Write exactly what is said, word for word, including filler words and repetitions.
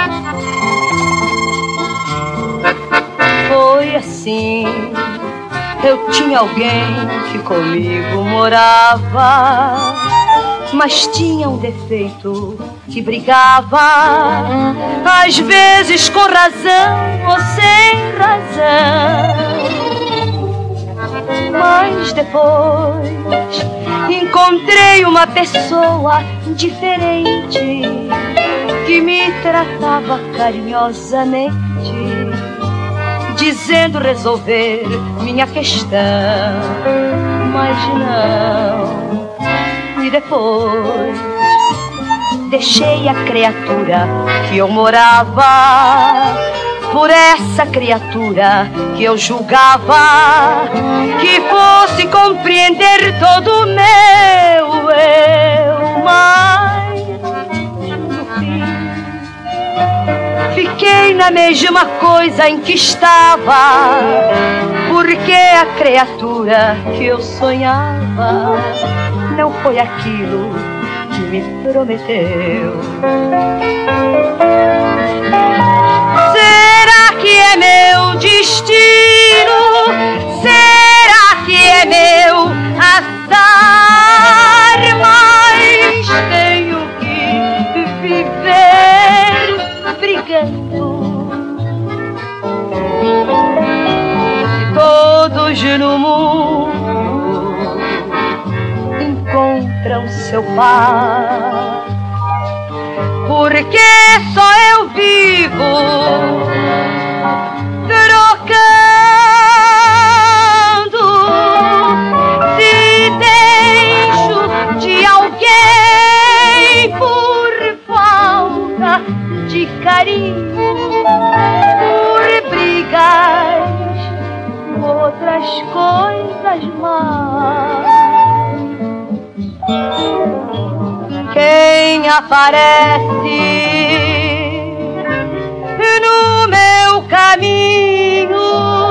Foi assim, eu tinha alguém que comigo morava, mas tinha um defeito que brigava, às vezes com razão ou sem razão. Mas depois encontrei uma pessoa diferente que me tratava carinhosamente, dizendo resolver minha questão. Mas não. E depois deixei a criatura que eu morava por essa criatura que eu julgava que fosse compreender todo o meu eu. Mas no fim fiquei na mesma coisa em que estava, porque a criatura que eu sonhava não foi aquilo que me prometeu. Será que é meu destino? Será que é meu azar? Mas tenho que viver brigando. Todos no mundo encontram seu par, porque só eu vivo trocando. Se deixo de alguém por falta de carinho, por brigas, outras coisas más, quem aparece no meu caminho